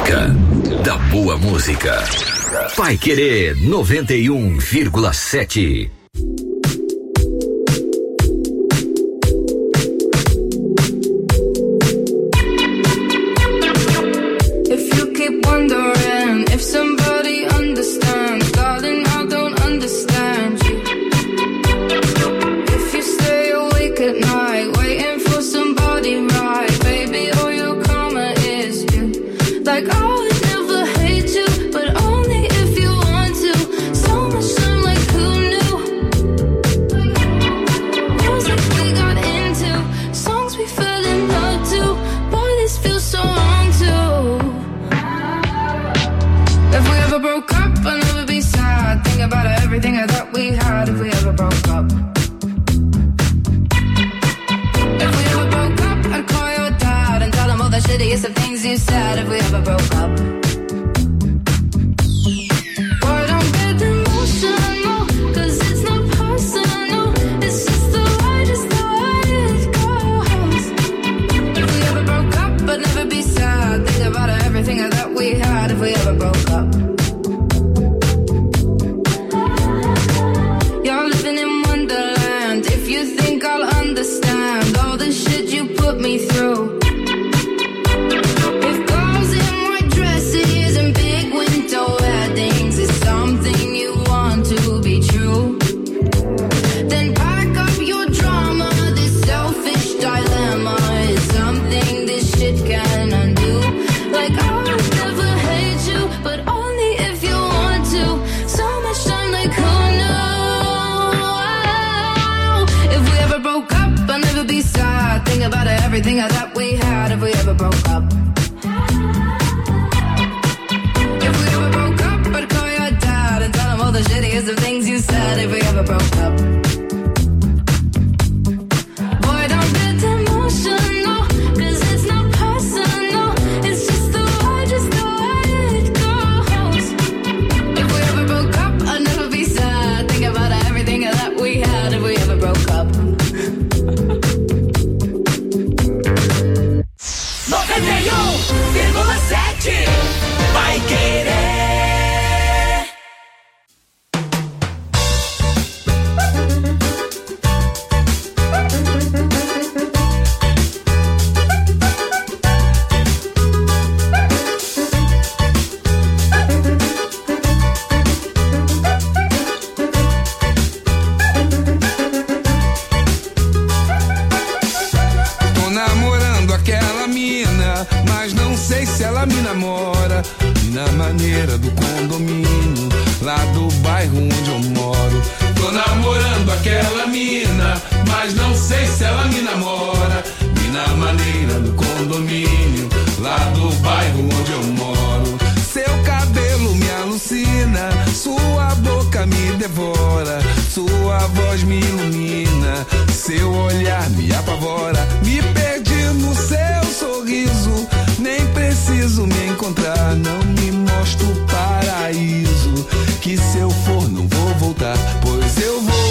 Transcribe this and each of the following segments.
Época da boa música. Paiquerê 91,7. If you keep wondering if somebody understands, darling, I don't understand you. If you stay awake at night waiting for somebody right, baby, all your karma is you. Like I would never hate you, but only if you want to. So much time, like who knew? Music we got into, songs we fell in love to. Boy, this feels so wrong too. If we ever broke up, I'll never be sad. Think about everything I thought we had. If we ever broke up, if we ever broke up, I'd call your dad and tell him all the shittiest of things you said. If we ever broke up, boy, don't get emotional, 'cause it's not personal. It's just the way it goes. If we ever broke up, I'd never be sad. Think about everything I thought we had. If we ever broke up, you're living in Wonderland. If you think I'll understand all the shit you put me through. If girls in white dresses and big winter weddings is something you want to be true, then pack up your drama. This selfish dilemma is something this shit can undo. Like I would never hate you, but only if you want to. So much time, like who knew? If we ever broke up, I'll never be sad. Think about everything I thought we had. If we ever broke up, if we ever broke up, I'd call your dad and tell him all the shittiest of things you said. If we ever broke up, boy, don't get emotional, 'cause it's not personal. It's just the way it goes. If we ever broke up, I'd never be sad. Think about everything that we had. If we ever broke up. 91,7 Paiquerê. Tô namorando aquela mina, mas não sei se ela me namora. E na maneira do condomínio, lá do bairro onde eu moro. Tô namorando aquela mina, mas não sei se ela me namora. E na maneira do condomínio, lá do bairro onde eu moro. Seu cabelo me alucina, sua boca me devora, sua voz me ilumina, seu olhar me apavora. Me perdi no seu sorriso, nem preciso me encontrar. Não me mostra o paraíso, que se eu for não vou voltar. Pois eu vou,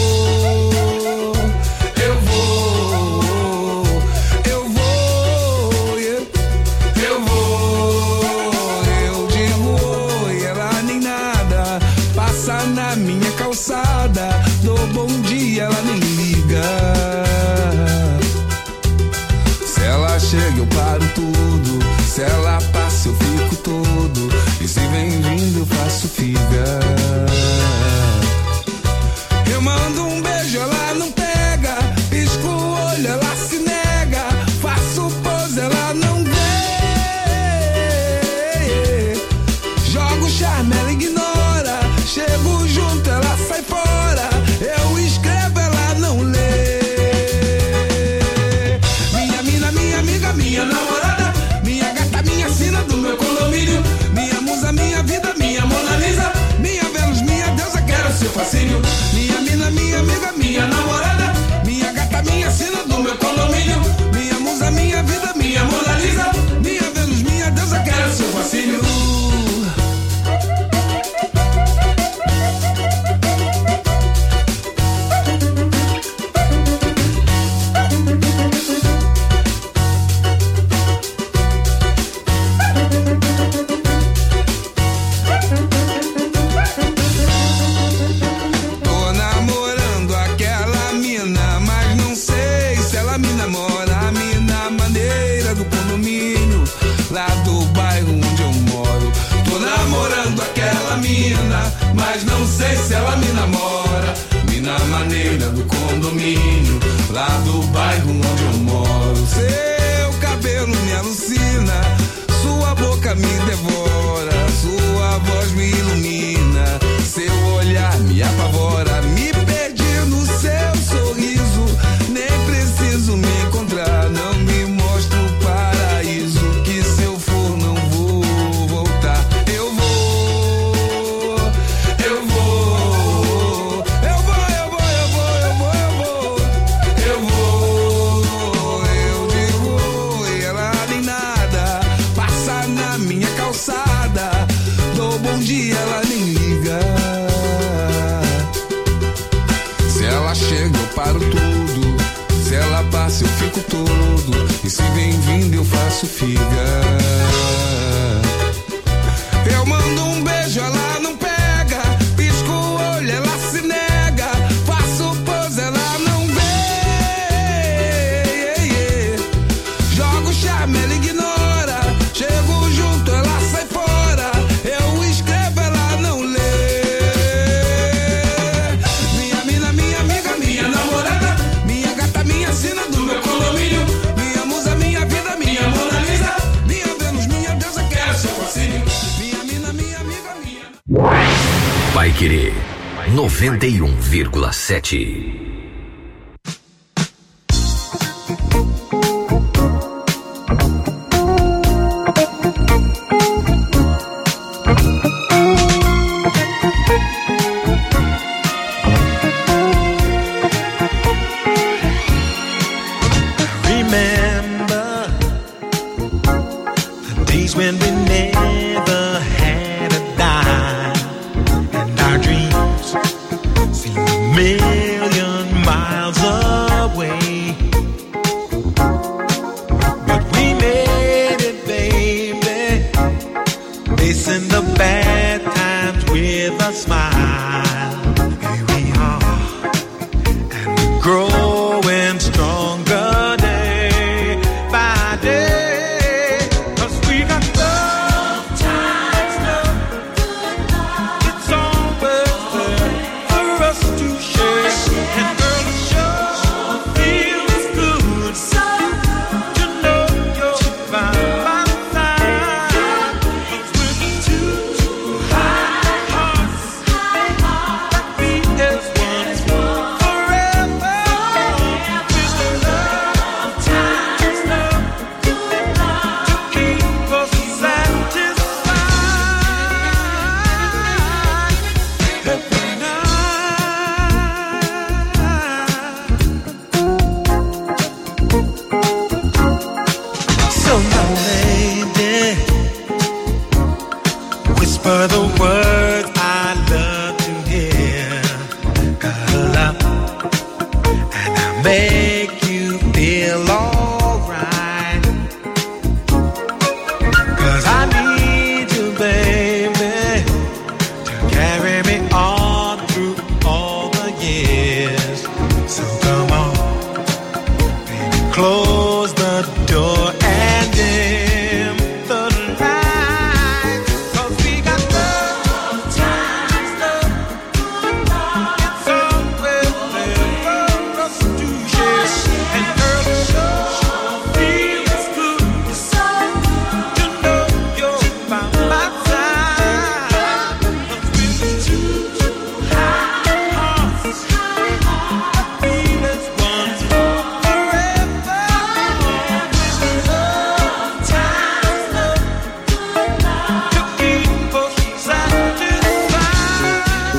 eu vou, eu vou, eu vou. Eu digo oi, ela nem nada, passa na minha calçada. Dou bom dia, ela nem liga. Se ela chega eu paro tudo, se ela passa eu fico todo, e se vem vindo eu faço figa. Eu mando um beijo, ela não pega, pisco o olho, ela se nega, faço pose, ela não vê. Jogo charme, ela ignora, chego junto, ela sai fora. Eu escrevo, ela não lê. Minha mina, minha amiga, minha namorada, minha gata, minha sina do meu condomínio, minha musa, minha vida, minha Mona Lisa, minha Vênus, minha deusa, quero seu fascínio. Minha mina, minha do condomínio, lá do bairro onde eu moro. Tô namorando aquela mina, mas não sei se ela me namora. Mina maneira do condomínio, lá do bairro onde eu moro. Seu cabelo me alucina, sua boca me devora, sua voz me ilumina, seu olhar me apavora. Me perdi no seu sorriso, nem preciso me encontrar. Não me mostra o paraíso, que se eu for não vou voltar. Eu vou, eu vou, eu vou, eu vou, eu vou, eu vou, eu vou, eu digo e ela nem nada. Passa na minha calçada, dou bom dia, ela nem liga. Se ela chega eu paro tudo, se ela passa eu fico todo, e se vem vindo eu faço figa. Eu mando um beijo, ela não pega, pisco o olho, ela se nega, faço pose, ela não vê. Jogo charme, ela ignora, chego junto, ela sai fora, eu escrevo, ela não lê. Minha mina, minha amiga, minha namorada, minha gata, minha sina do meu condomínio, minha musa, minha vida, minha Mona Lisa, minha Vênus, minha deusa, quero seu fascínio. Minha mina, minha amiga, minha... Paiquerê 91,7. Remember the days when we never had a dime, and our dreams seemed a million miles away. But we made it, baby, facing the bad times with a smile. Here we are, and we're growing stronger day by day. 'Cause we got love times, love, it's always there for us to share. And girl, it sure feels good to know you're by my side. 'Cause we're two hearts that beat as one forever. With love times, love to keep us satisfied every night. So now, lady, whisper the words I love to hear. Gotta love, and I make you feel alright. 'Cause I need you, baby, to carry me on through all the years. So come on, baby, close the door and dim the light. 'Cause we got love times, love, it's always there for us to share. And girl, it sure feels good to know you're by my side. 'Cause we're two hearts that beat as one forever. With love times, love to keep us satisfied.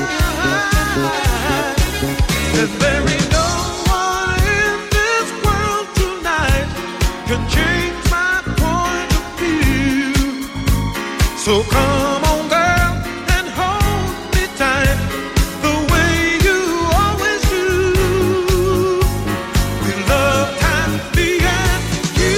That there ain't no one in this world tonight can change my point of view. So come on, girl, and hold me tight the way you always do. With love times me and you.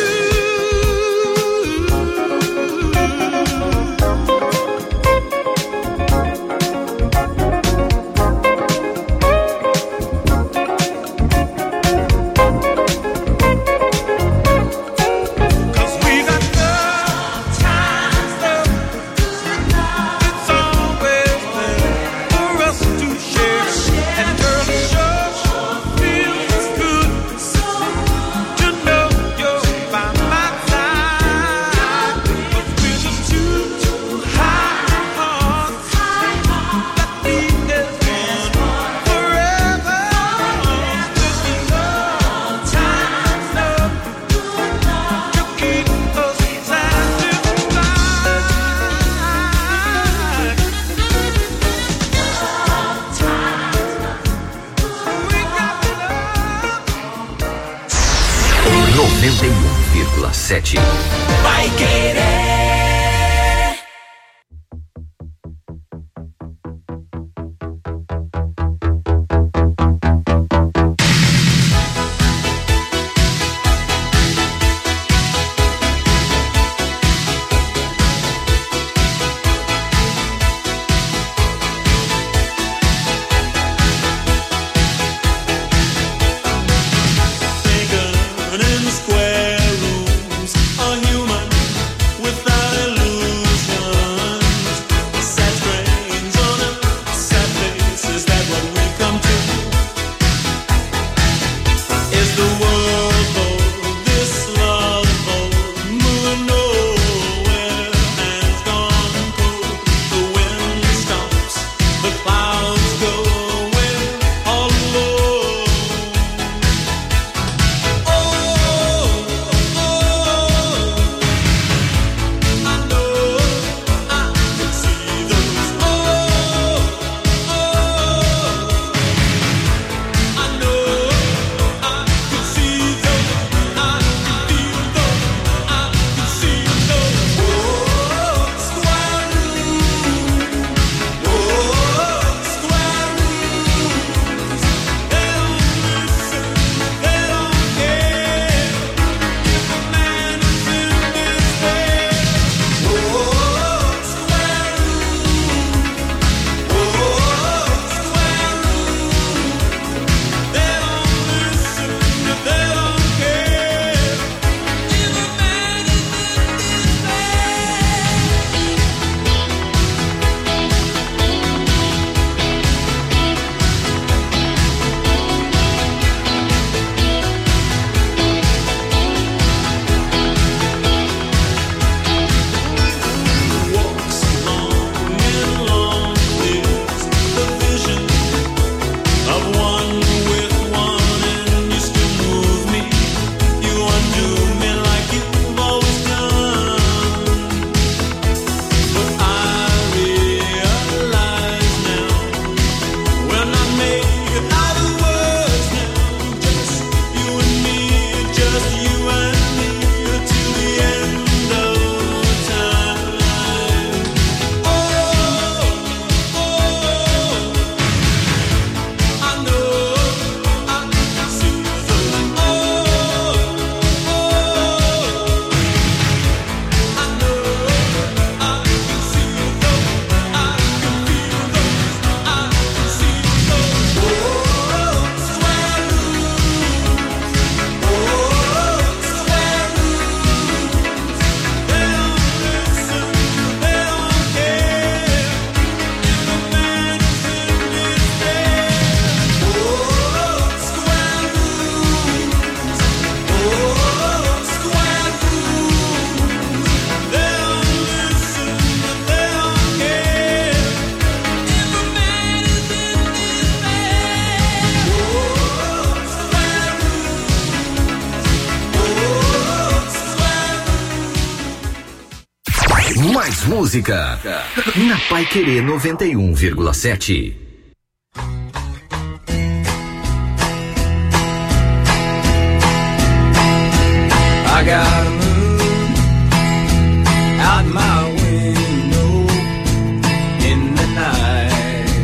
91,7. Paiquerê. Mais música na Paiquerê 91,7. I got a moon out my window in the night,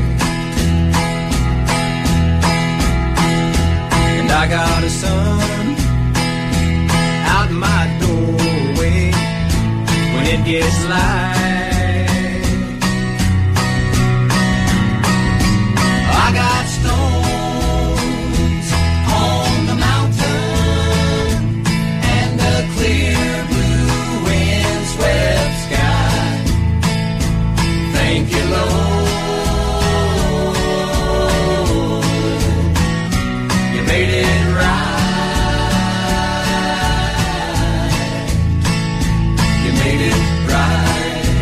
and I got a sun out my doorway when it gets light. I got stones on the mountain and the clear blue windswept sky. Thank you, Lord, you made it right. You made it right.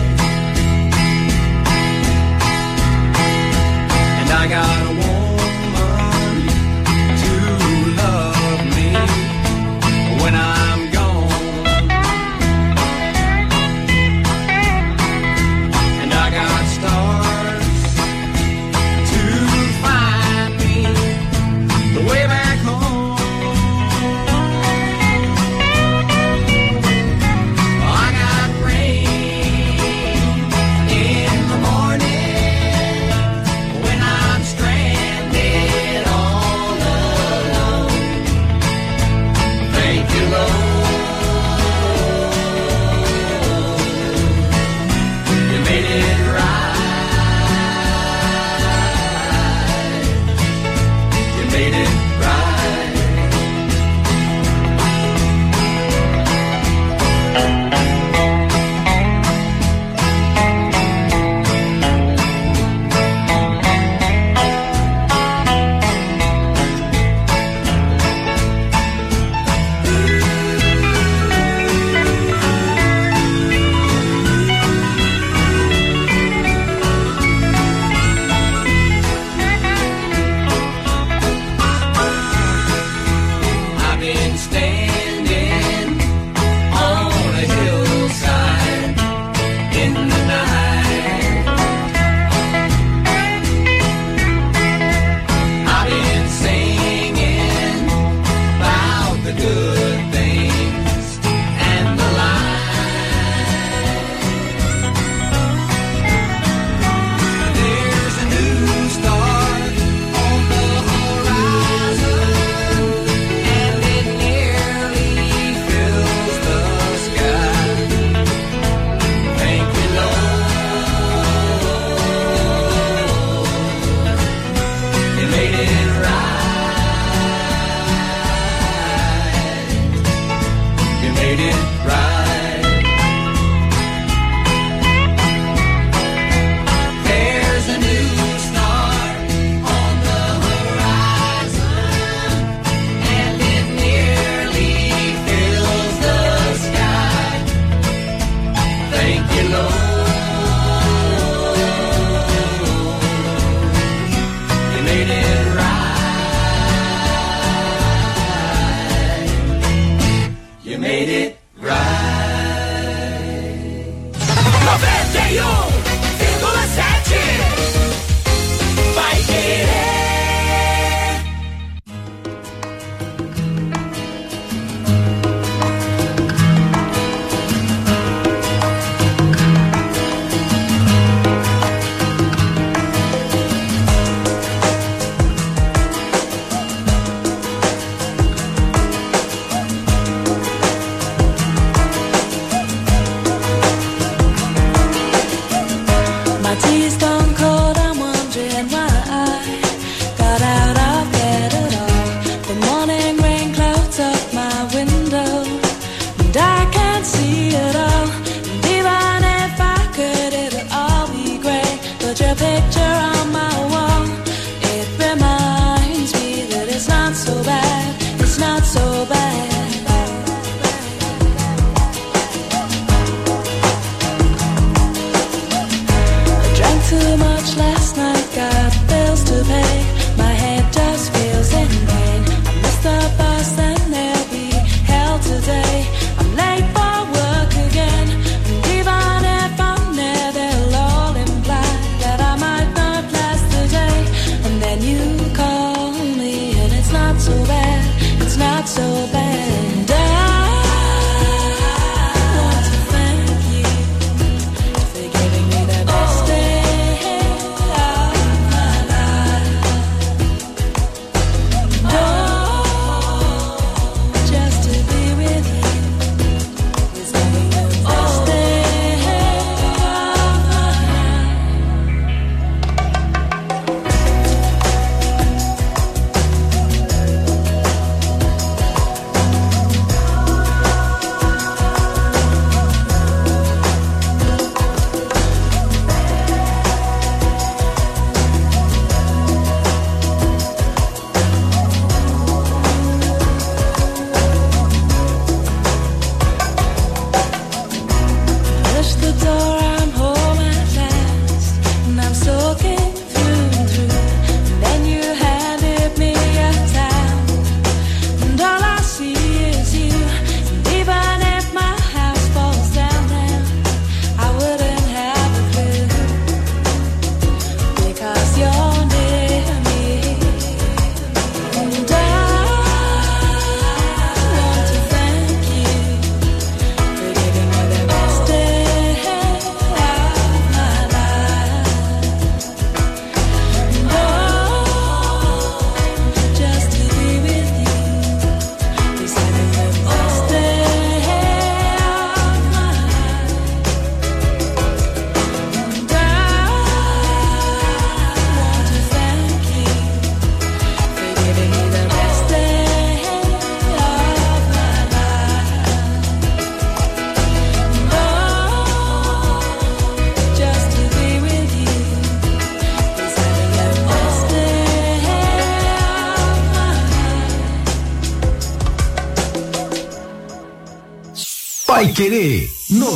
Paiquerê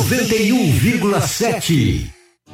91,7.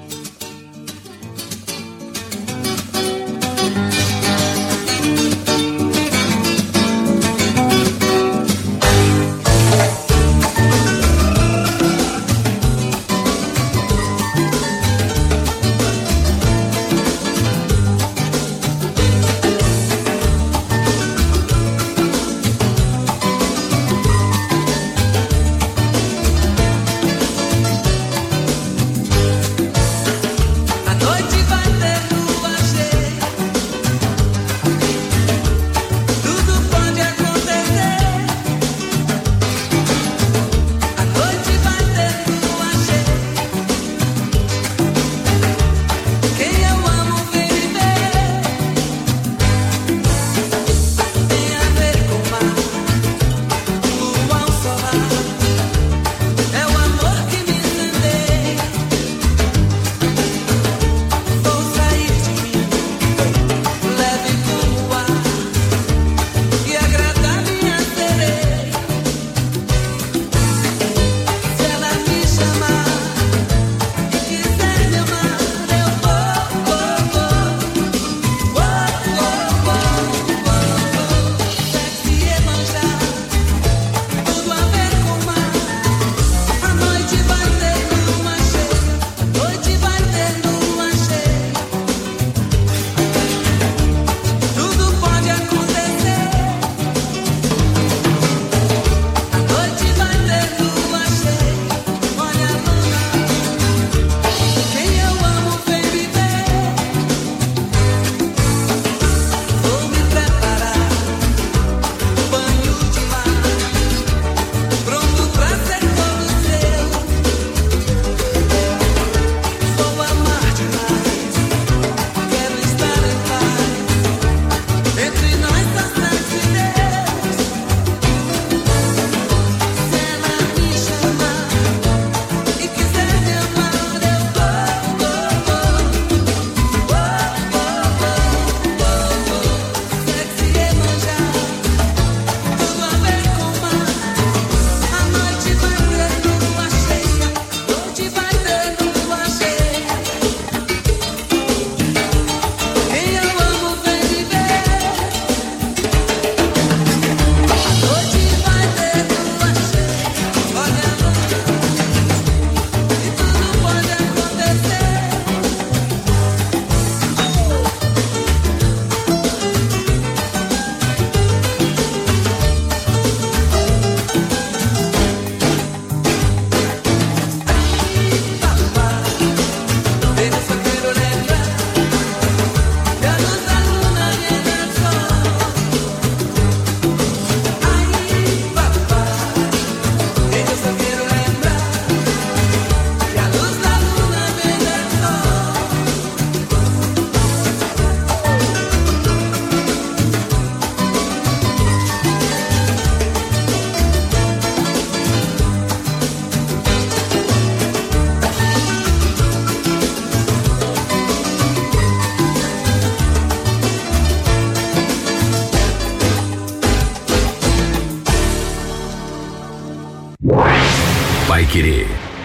Paiquerê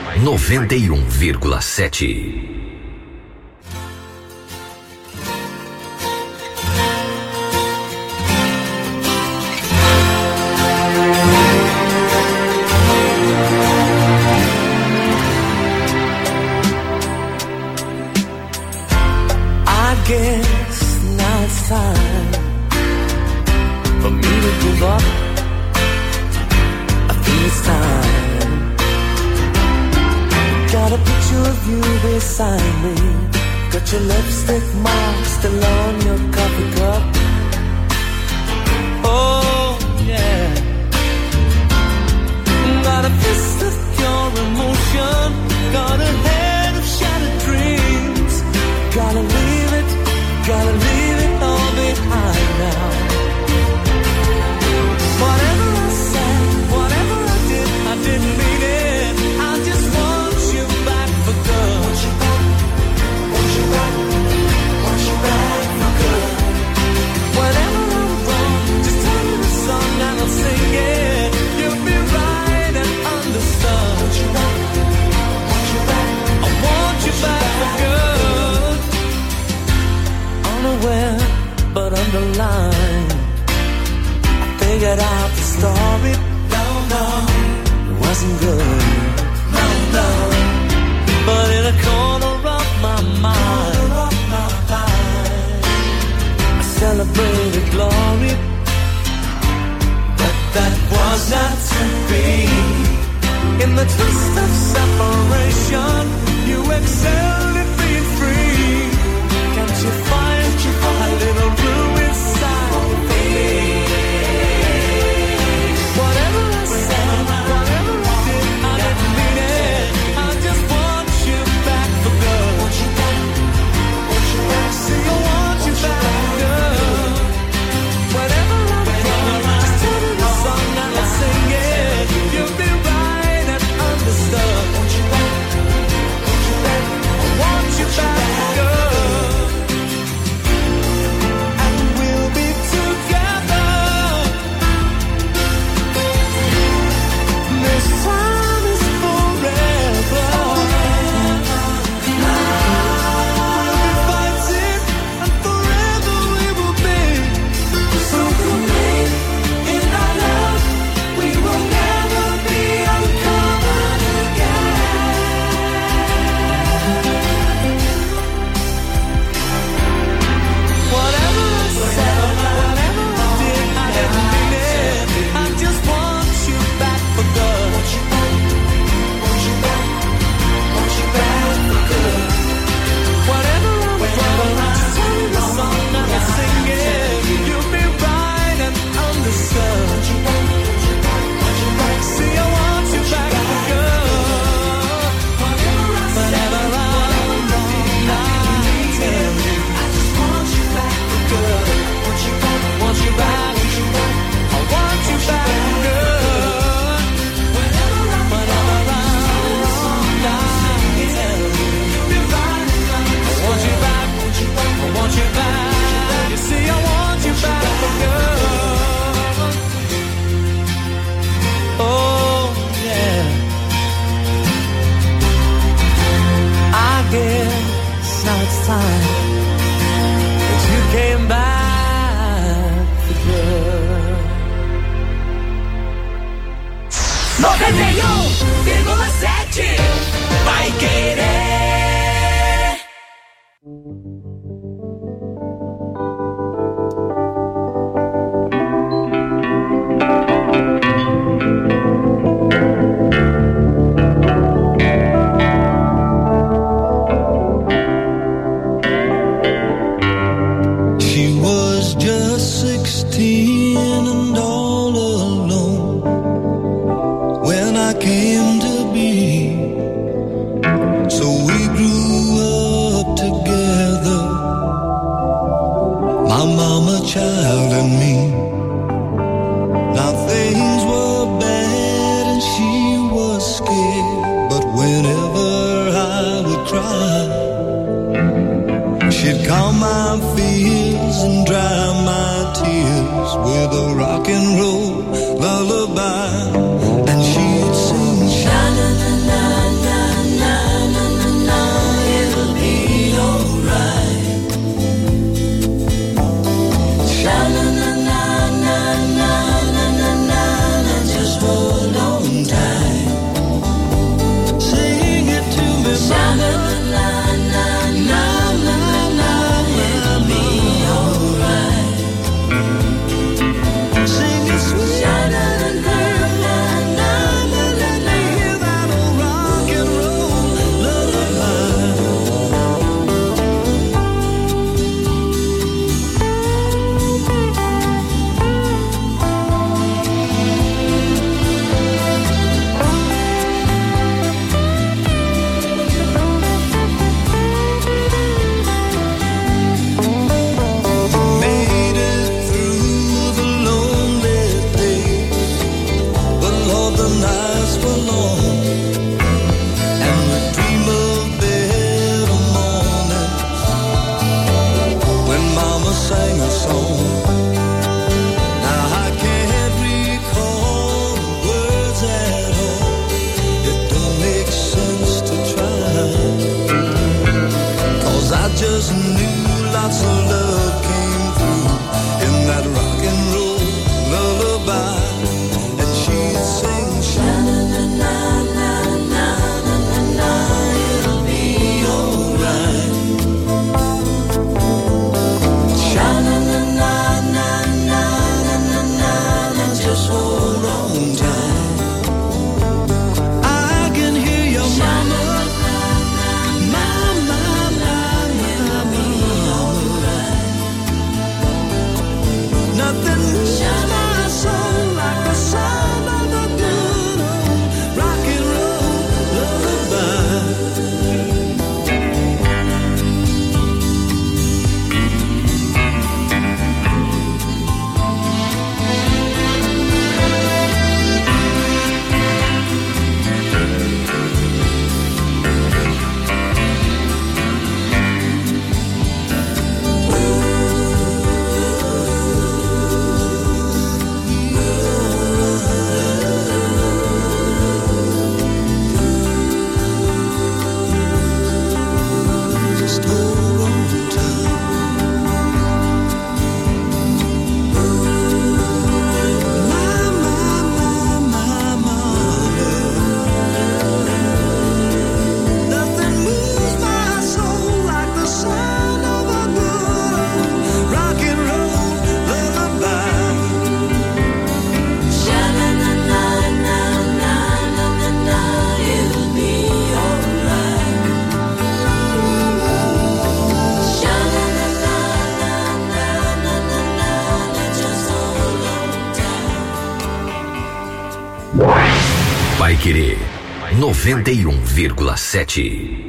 91,7. You'll be right and understand. figured out the story. No, it wasn't good. No. But in a corner of my mind, I celebrated glory. But that was not to be. In the twist of separation, you excelled at being free. Can't you find a little room inside me? Whatever I said, whatever I did, I didn't mean it. I just want you back for good. Want you back? See, I want you back for good. Whatever I'm wrong, just tell me the song and I'll sing it. You'll be right and understood. Want you back? I want you back for good. And we'll be together. This time is forever. We'll be fighting and forever we will be. So complete in our love, we will never be uncovered again. Whatever I said, whatever I did, I didn't mean it. I just want you back for good. Want you back for good. Whatever I'm wrong, just tell me the song and I'll sing it. You'll be right and understood. See, I want you back for good. Whatever I'm wrong, I tell you. I just want you back for good. Want you back. I want you back for good. Whatever I'm wrong, I tell you. You'll be right. I want you back. I want you back. You see, I want you back for good. Oh, yeah. I guess now it's time that you came back for good. 91,7 Vai Querer. She was just 16 and all alone when I came to be. So we grew up together, my mama, child, and me. Now things were bad and she was scared, but whenever I would cry, she'd calm my fears and dry my tears with a rock and roll lullaby. And she'd sing, sha-na-na-na-na-na-na-na, it'll be alright. Sha-na-na-na-na-na-na-na, just hold on tight. Sing it to me, sha-na-na-na-na-na-na, it'll be alright. Sing it sweet, sha-na-na-na-na-na-na, hear that old rock and roll lullaby. Paiquerê 91,7.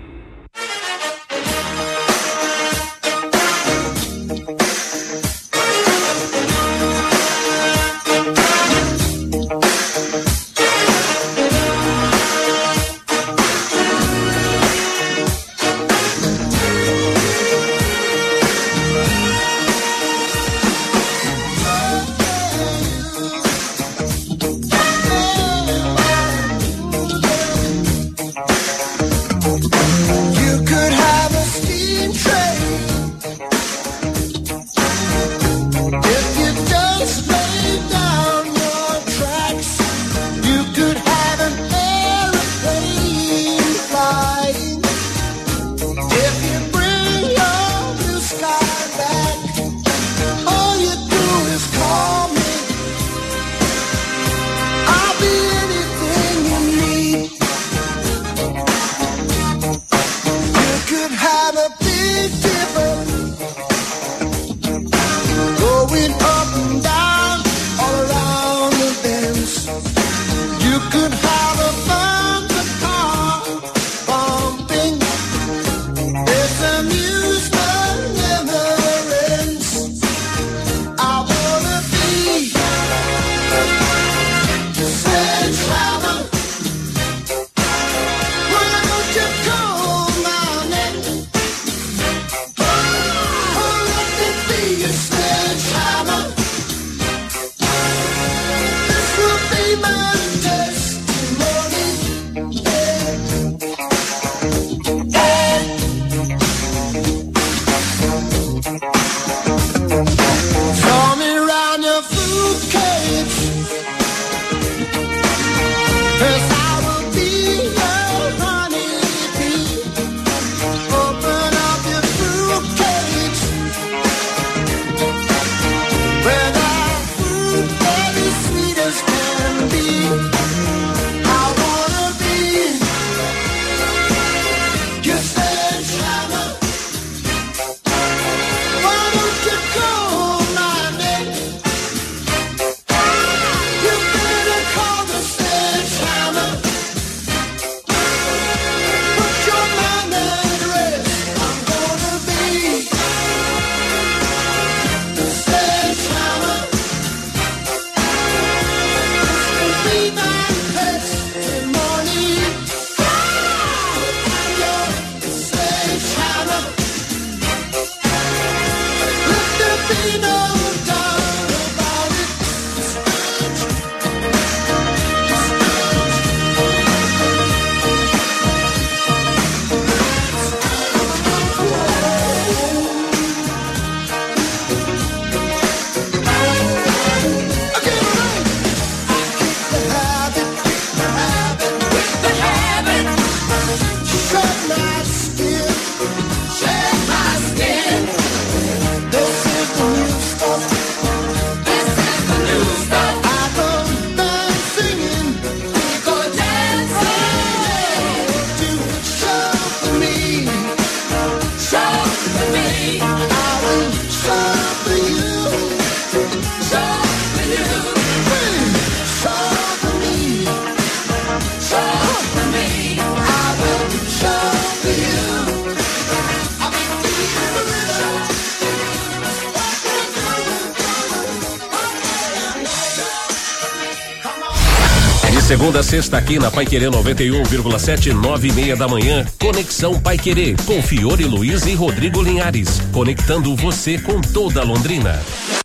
Segunda a sexta aqui na Paiquerê 91,7, 9:30 da manhã. Conexão Paiquerê com Fiore Luiz e Rodrigo Linhares, conectando você com toda Londrina.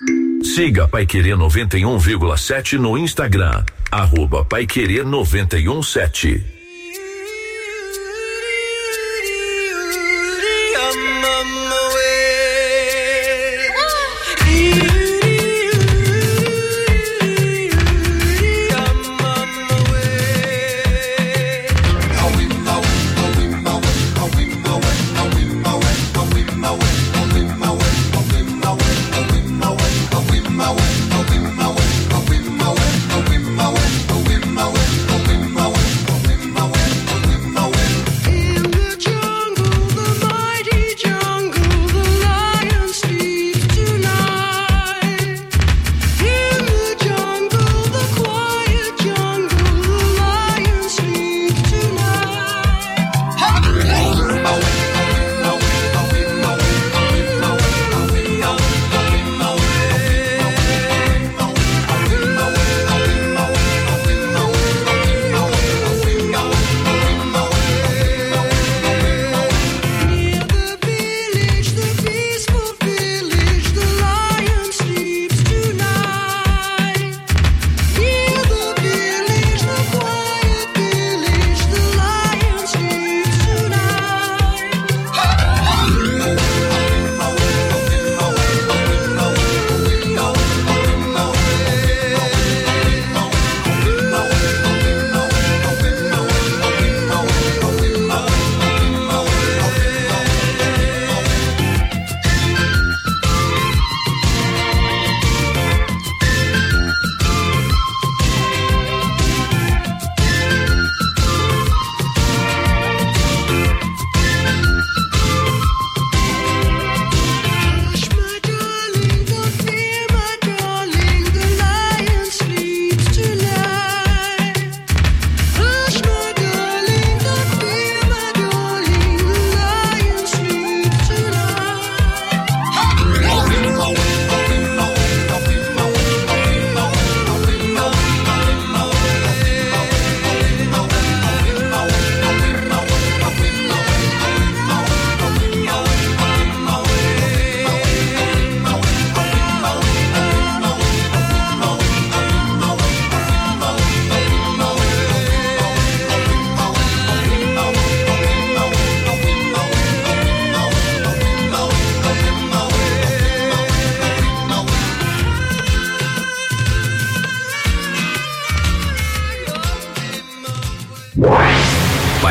Siga Paiquerê 91,7 no Instagram, @Paiquerê 91,7.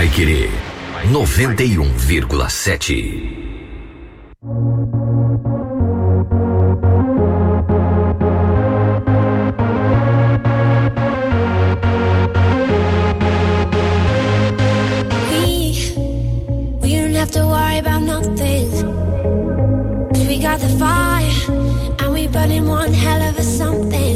Paiquerê 91,7. We don't have to worry about nothing. 'Cause we got the fire and we burning one hell of a something.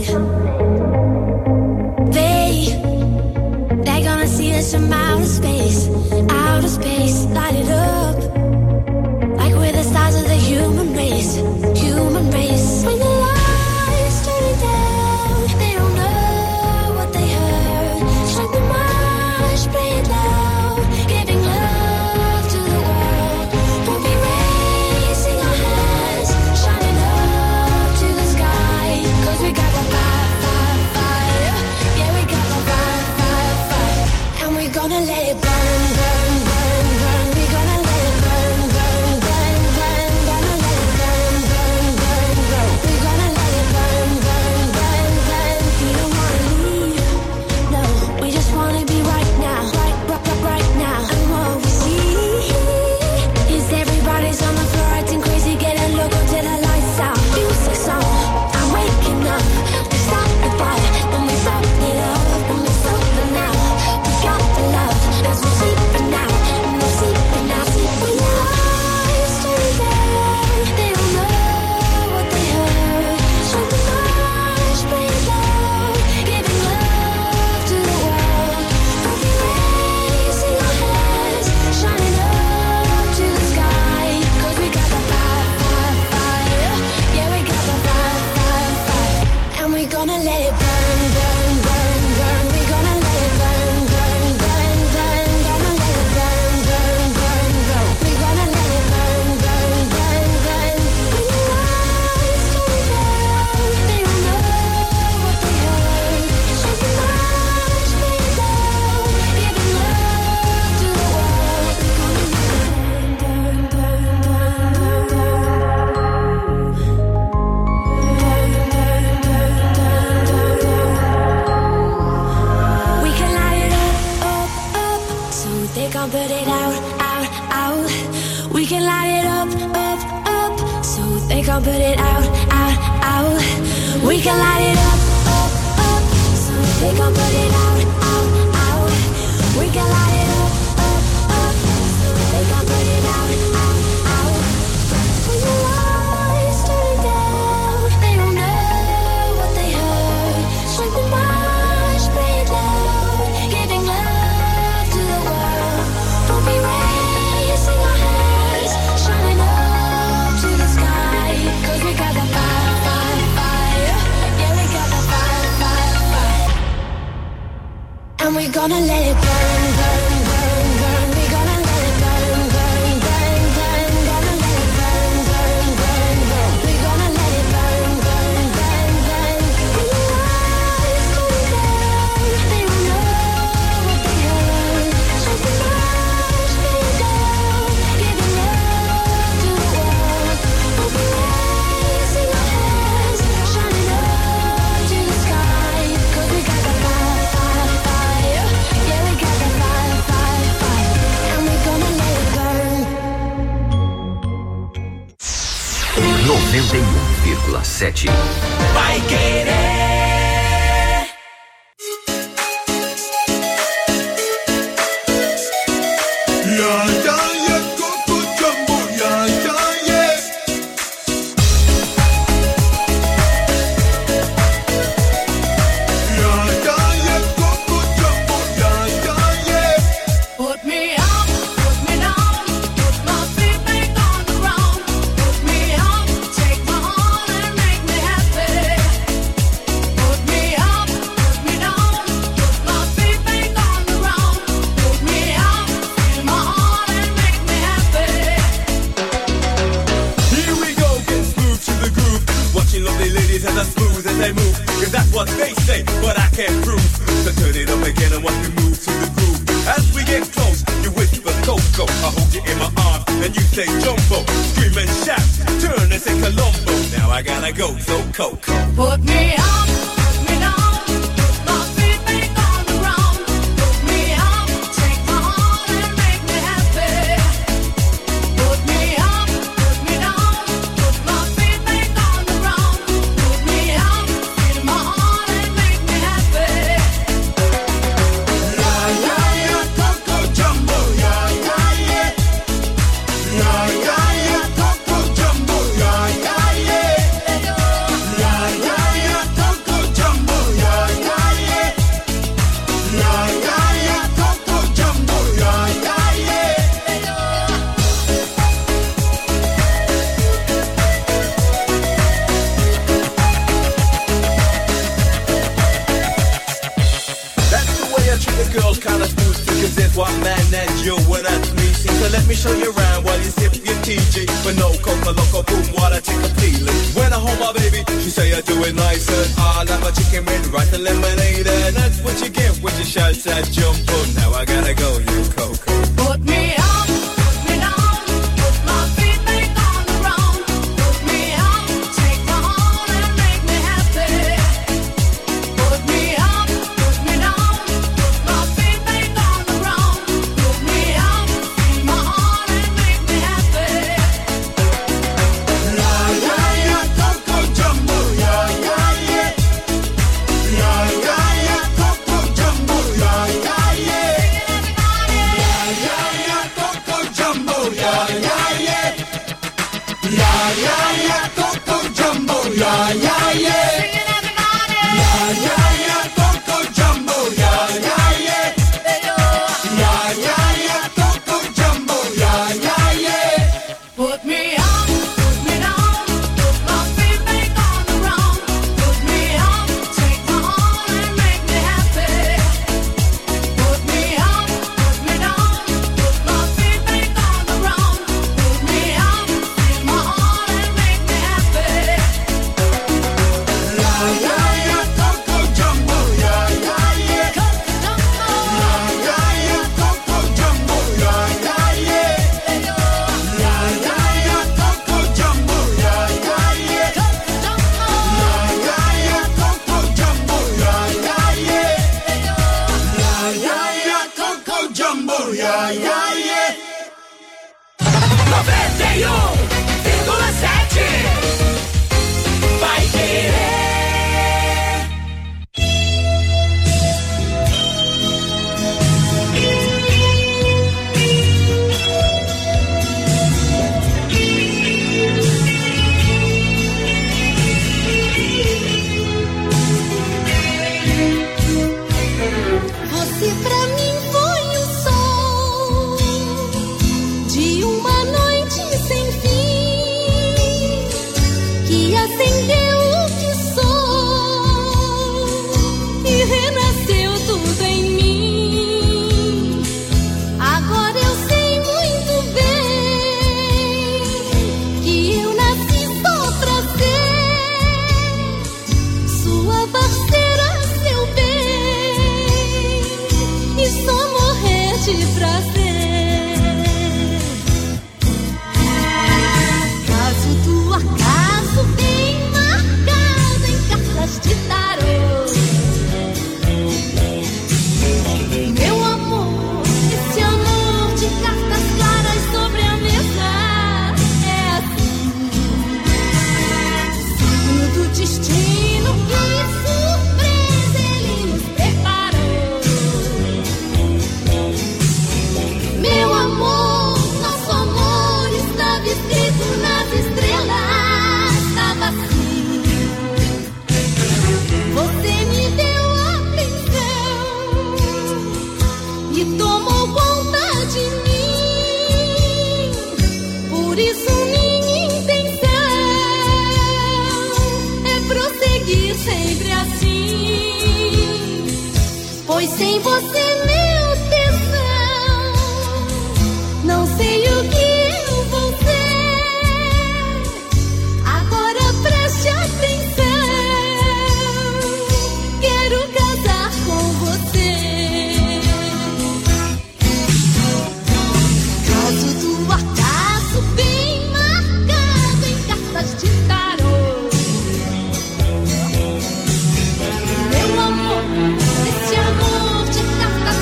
They're gonna see us from outer space, light it up like we're the stars of the human race, human race. When the lights turn down, they don't know what they heard. Strike the march, play it loud, giving love to the world. We'll be raising our hands, shining up to the sky. 'Cause we got the fire, fire, fire. Yeah, we got the fire, fire, fire. And we're gonna let it burn, burn, burn, burn. We're gonna let it burn, burn, burn, burn. Gonna let it burn, burn, burn, burn. We're gonna let it burn, burn, burn, burn. We don't wanna leave, no. We just wanna be right now, right now. And what we see is everybody's on the floor acting crazy, getting loco till the lights out. Music's on, I'm waking up. We stop the fire, then we stop it up, then we stop it now. We got the love, there's no sleeping now, no sleeping now. When the lights turn down, they don't know what they heard. Strike the march, play it loud, giving love to the world. We'll be raising our hands, shining up to the sky. 'Cause we got the fire, fire, fire. Yeah, we got the fire, fire, fire. And we're gonna let it burn, burn, burn, burn. We're gonna let it burn, burn, burn, burn. Gonna let it burn, burn, burn, burn. We're gonna let it burn, burn, burn, burn. When the lights turn down, they don't know what they heard. Strike the march, play it loud, giving love to the world. We're gonna let it burn, burn, burn, burn, We can light it up, up, up, so they can't put it out, out, out. We can light it up, up, up, so they can't put it out, out, out. We can light it up, up, up, so they can't put it out, out, out. We can light it up, up, up, so they can't put it out, out, out. When the lights turn down, they don't know what they heard. Strike the march, play it loud, giving love to the world. We'll be raising our hands, shining up to the sky. 'Cause we got the fire, fire, fire. Yeah, we got the fire, fire, fire. And we're gonna let it burn, burn, burn, burn. We're gonna let it burn, burn, burn, burn. Gonna let it burn, burn, burn, burn. We're gonna let it burn, burn, burn, burn. When the lights turn down, they don't know what they heard. Strike the march, play it loud, giving love to the world. We'll be raising our hands, shining up to the sky. 'Cause we got the fire, fire, fire. Yeah, we got the fire, fire, fire. And we're gonna let it burn. 91,7. Paiquerê. Yeah, yeah, yeah, Coco Jumbo, yeah, yeah, yeah. Yeah, yeah, yeah, Coco Jumbo, yeah, yeah, yeah. Put me up, put me down, put my feet back on the ground. Put me up, take my heart and make me happy. Put me up, put me down, put my feet back on the ground. Put me up, feel my heart and make me happy. Here we go, get smooth to the groove. Watching lovely ladies as I smooth as they move. Cause that's what they say, but I can't prove. So turn it up again and watch me move to the groove. As we get close, you whisper Coco. I hold you in my arms and you say Jumbo. Scream and shout, turn and say Colombo. Now I gotta go, so Coco. Put me up, put me down, put my feet back on the ground. Put me up, take my heart and that's me. So let me show you around while you sip your TG. But no coca loco boom while I take a peeling. When I hold my baby, she say I do it nice. And I'll have a chicken with rice and lemonade. And that's what you get when you shout that jumbo. Now I gotta go, you Coco. Put me up, put me down, put my feet back on the ground. Put me up, take my heart and make me happy. Put me up, put me down, put my feet back on the ground. Put me up, take my heart and make me happy. Ya ya ya Coco Jumbo, ya ya ya. Ya ya ya Coco Jumbo, ya ya ya. Ya ya Coco Jumbo, ya ya ya. Ya ya ya Coco Jumbo, ya ya ya. Ya ya ya Coco Jumbo, ya ya ya. Ya ya ya Coco Jumbo, ya ya ya. Put me up, put me down, put my feet back on the ground. Put me up, take my heart and make me happy. Put me up, put me down, put my feet back on the ground. Put me up, take my heart and make me happy. Ya ya ya Coco Jumbo, ya ya ya. Ya ya ya Coco Jumbo, ya ya ya. Ya ya ya Coco Jumbo, ya ya ya. Ya ya ya Coco Jumbo, ya ya ya. Ya ya ya Coco Jumbo, ya ya ya. 91,7 Vai Querer. Você pra mim foi o sol de uma noite sem fim, que acendeu o que sou e renasceu tudo em mim. Agora eu sei muito bem que eu nasci só pra ser sua parceira, seu bem, e só morrer de prazer. Caso do acaso bem marcado em cartas de tarô, meu amor, esse amor de cartas claras sobre a mesa é assim. Signo do destino, que surpresa ele nos preparou. Meu amor, nosso amor estava escrito nas estrelas, estava assim. Você me deu atenção e tomou conta de mim. Por isso minha intenção é prosseguir sempre assim. Pois sem você, meu tesão, não sei o que eu vou ser. Agora preste atenção, quero casar com você. Caso do acaso bem marcado em cartas de tarô, meu amor, esse amor de cartas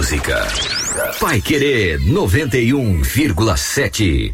música. Paiquerê 91,7.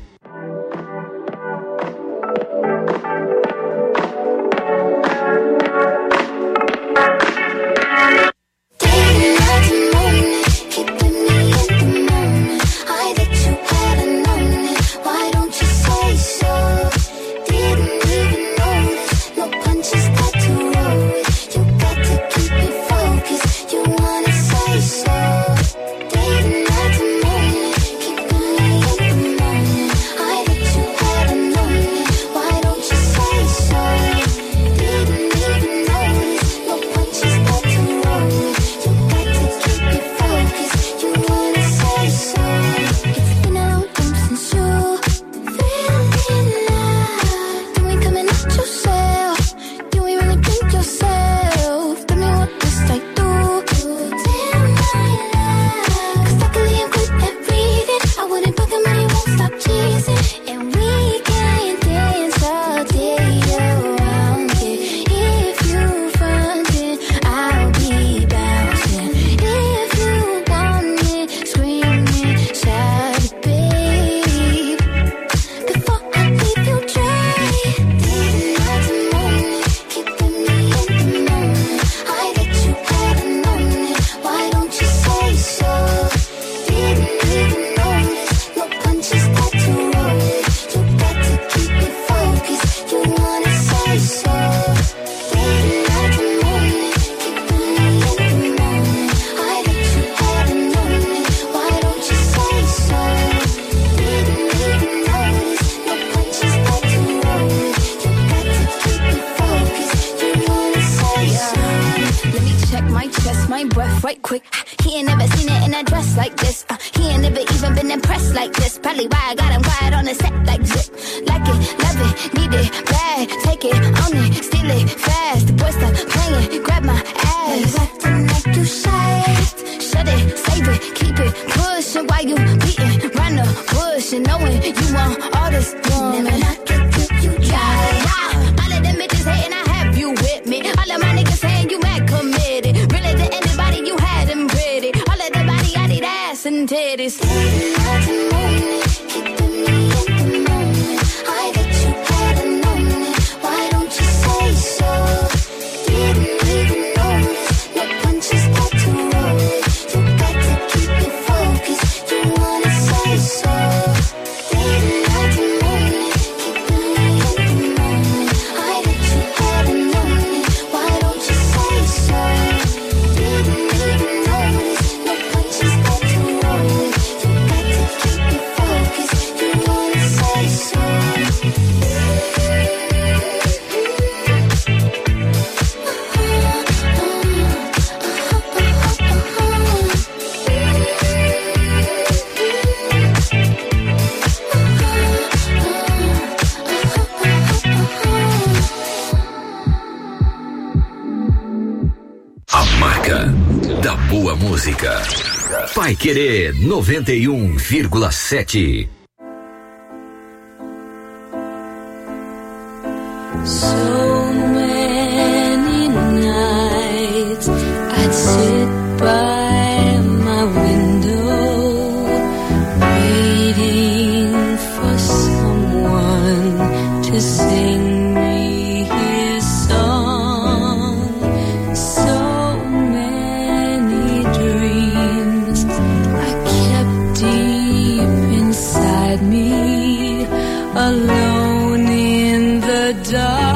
Paiquerê 91,7. So many nights I'd sit by my window waiting for someone to sing me his song. So many dreams I kept deep inside me, alone in the dark.